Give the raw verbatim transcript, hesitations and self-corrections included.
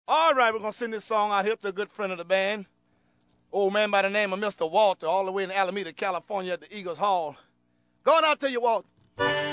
All right, we're going to send this song out here to a good friend of the band. Old man by the name of Mister Walter, all the way in Alameda, California at the Eagles Hall. Going out to you, Walter.